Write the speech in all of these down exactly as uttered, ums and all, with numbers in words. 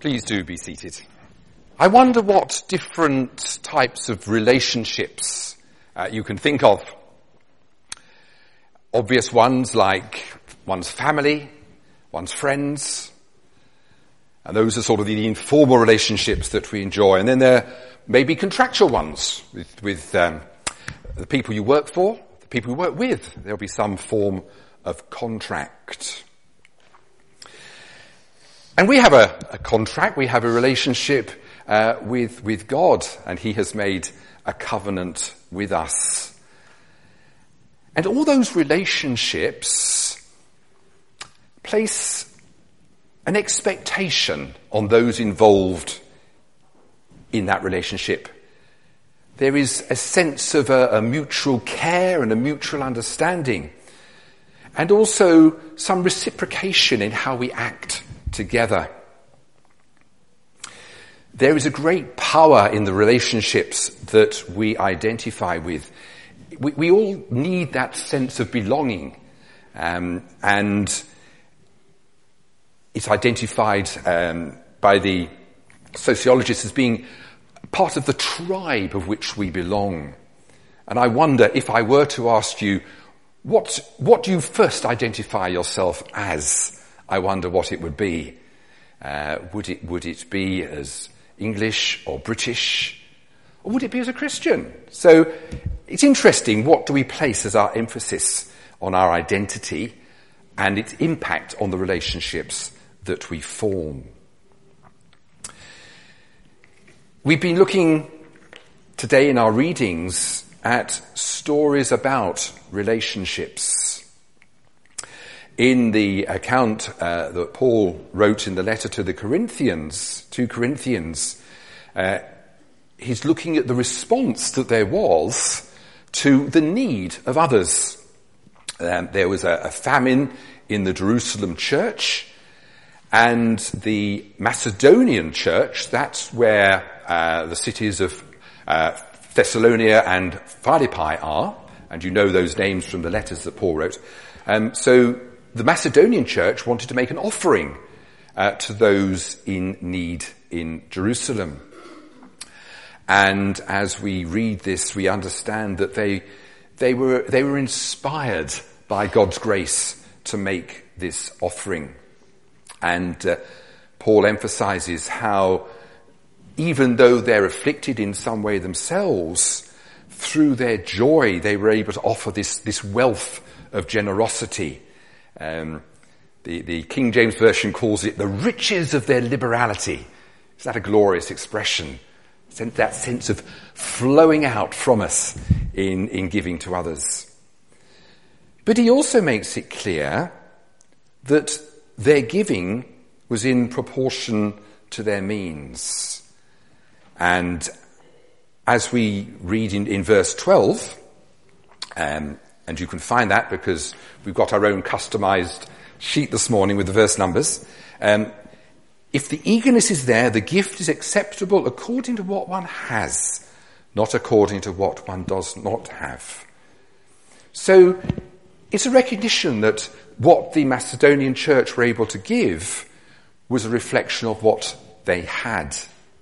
Please do be seated. I wonder what different types of relationships uh, you can think of. Obvious ones like one's family, one's friends, and those are sort of the informal relationships that we enjoy. And then there may be contractual ones with, with um, the people you work for, the people you work with. There'll be some form of contract. And we have a, a contract, we have a relationship uh, with, with God, and He has made a covenant with us. And all those relationships place an expectation on those involved in that relationship. There is a sense of a, a mutual care and a mutual understanding, and also some reciprocation in how we act together. There is a great power in the relationships that we identify with. We, we all need that sense of belonging, um, and it's identified um, by the sociologists as being part of the tribe of which we belong. And I wonder, if I were to ask you, what, what do you first identify yourself as? I wonder what it would be. Uh, would it, would it be as English or British? Or would it be as a Christian? So it's interesting, what do we place as our emphasis on our identity and its impact on the relationships that we form? We've been looking today in our readings at stories about relationships. In the account uh, that Paul wrote in the letter to the Corinthians, to Corinthians, uh, he's looking at the response that there was to the need of others. Um, there was a, a famine in the Jerusalem church, and the Macedonian church, that's where uh, the cities of uh, Thessalonica and Philippi are, and you know those names from the letters that Paul wrote. Um, so the Macedonian church wanted to make an offering uh, to those in need in Jerusalem. And as we read this, we understand that they they were they were inspired by God's grace to make this offering. And uh, Paul emphasizes how, even though they're afflicted in some way themselves, through their joy they were able to offer this, this wealth of generosity. Um, the, the King James Version calls it the riches of their liberality. Is that a glorious expression? That sense of flowing out from us in, in giving to others. But he also makes it clear that their giving was in proportion to their means. And as we read in, in verse twelve, um, and you can find that because we've got our own customized sheet this morning with the verse numbers. Um, if the eagerness is there, the gift is acceptable according to what one has, not according to what one does not have. So it's a recognition that what the Macedonian church were able to give was a reflection of what they had.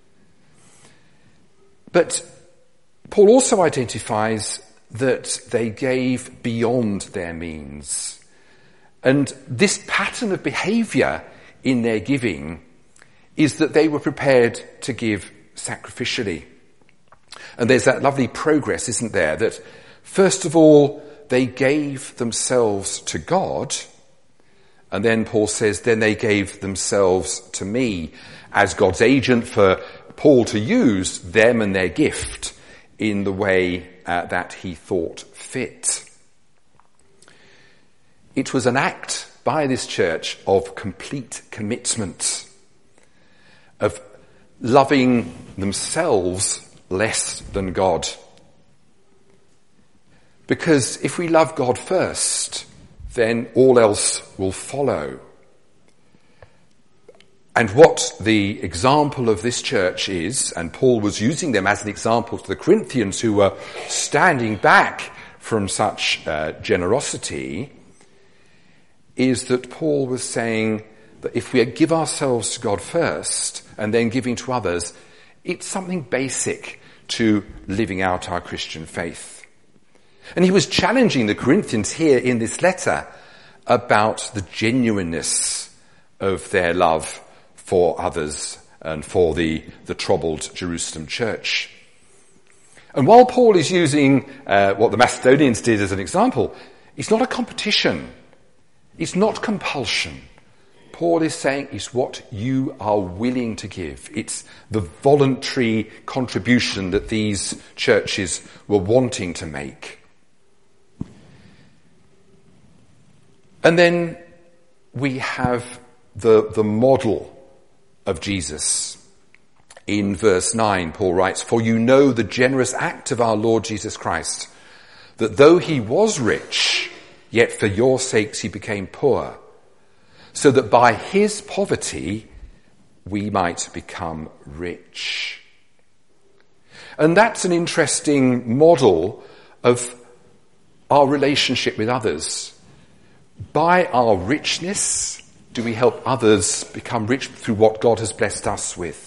But Paul also identifies that they gave beyond their means. And this pattern of behaviour in their giving is that they were prepared to give sacrificially. And there's that lovely progress, isn't there, that first of all, they gave themselves to God, and then Paul says, then they gave themselves to me as God's agent for Paul to use them and their gift in the way uh, that he thought fit. It was an act by this church of complete commitment, of loving themselves less than God. Because if we love God first, then all else will follow. And what the example of this church is, and Paul was using them as an example to the Corinthians who were standing back from such uh, generosity, is that Paul was saying that if we give ourselves to God first and then giving to others, it's something basic to living out our Christian faith. And he was challenging the Corinthians here in this letter about the genuineness of their love for others and for the, the troubled Jerusalem church. And while Paul is using uh, what the Macedonians did as an example, it's not a competition. It's not compulsion. Paul is saying it's what you are willing to give. It's the voluntary contribution that these churches were wanting to make. And then we have the, the model of Jesus. In verse nine, Paul writes, "For you know the generous act of our Lord Jesus Christ, that though he was rich, yet for your sakes he became poor, so that by his poverty we might become rich." And that's an interesting model of our relationship with others. By our richness, do we help others become rich through what God has blessed us with?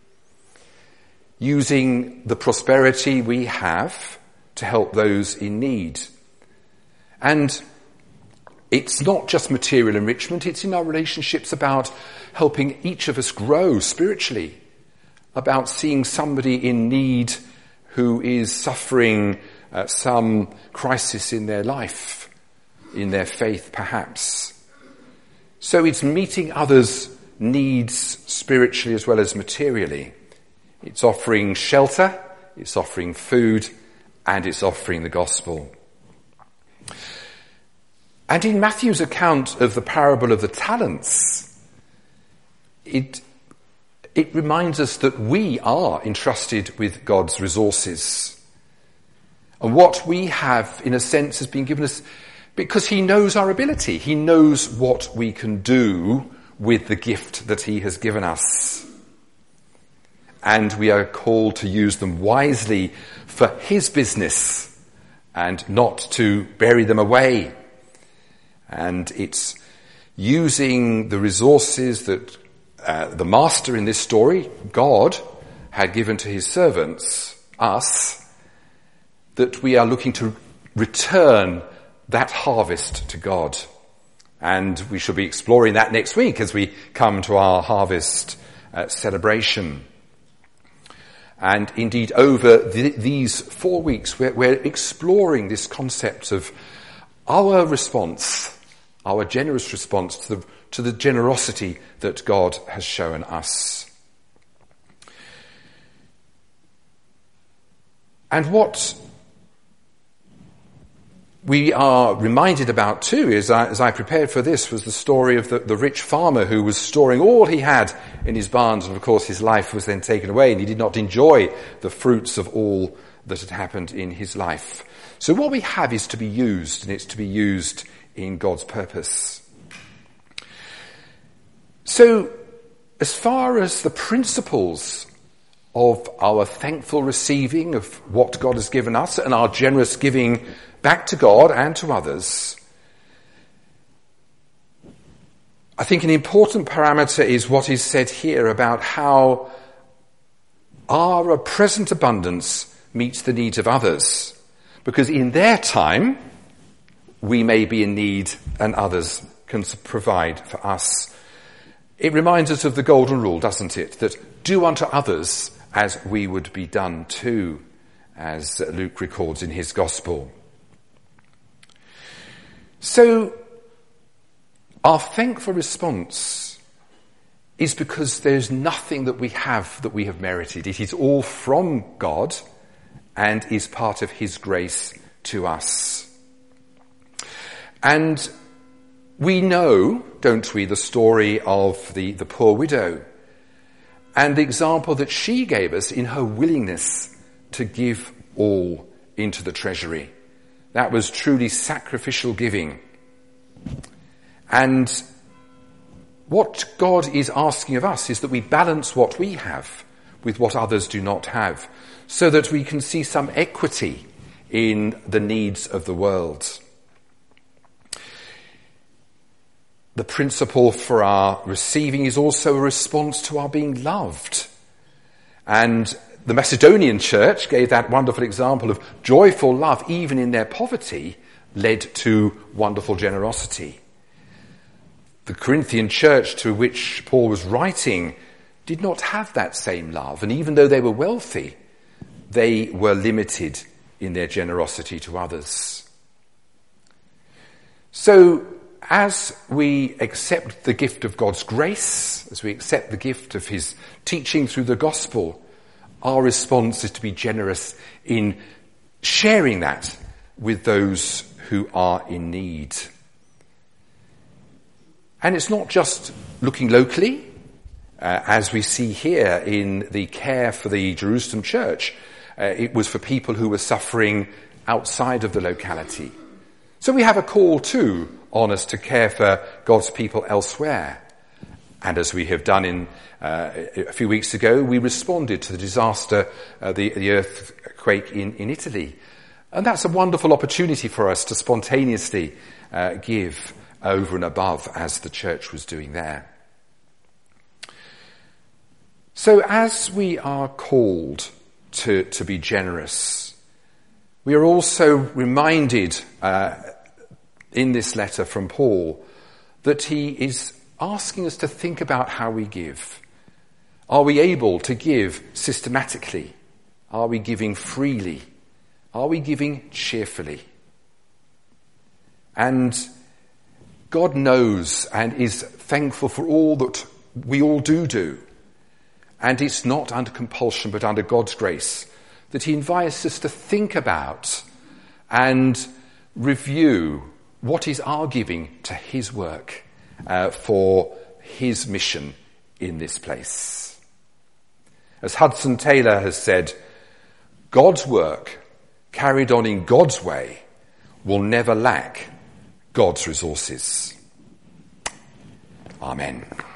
Using the prosperity we have to help those in need. And it's not just material enrichment, it's in our relationships about helping each of us grow spiritually, about seeing somebody in need who is suffering uh, some crisis in their life, in their faith perhaps. So it's meeting others' needs spiritually as well as materially. It's offering shelter, it's offering food, and it's offering the gospel. And in Matthew's account of the parable of the talents, it, it reminds us that we are entrusted with God's resources. And what we have, in a sense, has been given us because he knows our ability. He knows what we can do with the gift that he has given us. And we are called to use them wisely for his business and not to bury them away. And it's using the resources that uh, the master in this story, God, had given to his servants, us, that we are looking to return that harvest to God. And we shall be exploring that next week as we come to our harvest uh, celebration. And indeed, over the, these four weeks, we're, we're exploring this concept of our response, our generous response to the, to the generosity that God has shown us. And what we are reminded about too, is, uh, as I prepared for this, was the story of the, the rich farmer who was storing all he had in his barns, and of course his life was then taken away and he did not enjoy the fruits of all that had happened in his life. So what we have is to be used, and it's to be used in God's purpose. So as far as the principles of our thankful receiving of what God has given us and our generous giving back to God and to others, I think an important parameter is what is said here about how our present abundance meets the needs of others. Because in their time, we may be in need and others can provide for us. It reminds us of the golden rule, doesn't it? That do unto others as we would be done to, as Luke records in his gospel. So, our thankful response is because there's nothing that we have that we have merited. It is all from God and is part of his grace to us. And we know, don't we, the story of the, the poor widow and the example that she gave us in her willingness to give all into the treasury. That was truly sacrificial giving. And what God is asking of us is that we balance what we have with what others do not have, so that we can see some equity in the needs of the world. the principle for our receiving is also a response to our being loved. And the Macedonian church gave that wonderful example of joyful love, even in their poverty, led to wonderful generosity. The Corinthian church to which Paul was writing did not have that same love, and even though they were wealthy, they were limited in their generosity to others. So, as we accept the gift of God's grace, as we accept the gift of his teaching through the gospel, our response is to be generous in sharing that with those who are in need. And it's not just looking locally, uh, as we see here in the care for the Jerusalem church. Uh, it was for people who were suffering outside of the locality. So we have a call too on us to care for God's people elsewhere. And as we have done in uh, a few weeks ago, we responded to the disaster, uh, the, the earthquake in, in Italy. And that's a wonderful opportunity for us to spontaneously uh, give over and above as the church was doing there. So as we are called to, to be generous, we are also reminded uh, in this letter from Paul that he is asking us to think about how we give. Are we able to give systematically? Are we giving freely? Are we giving cheerfully? And God knows and is thankful for all that we all do do. And it's not under compulsion but under God's grace that he invites us to think about and review what is our giving to his work uh, for his mission in this place. As Hudson Taylor has said, God's work carried on in God's way will never lack God's resources. Amen.